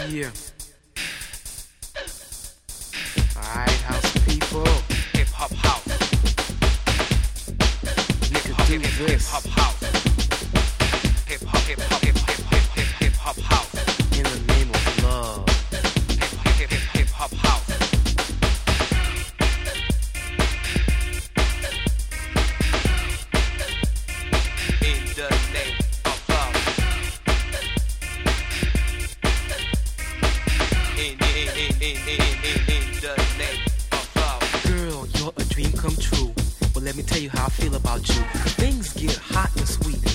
Yeah. Alright, house people. Hip hop house. You can do this. Hip hop house. Hip hop hip hop house. In the name of love. Hip hop house. In the name of love. In the name of love. Girl, you're a dream come true. Well, let me tell you how I feel about you. Things get hot and sweet.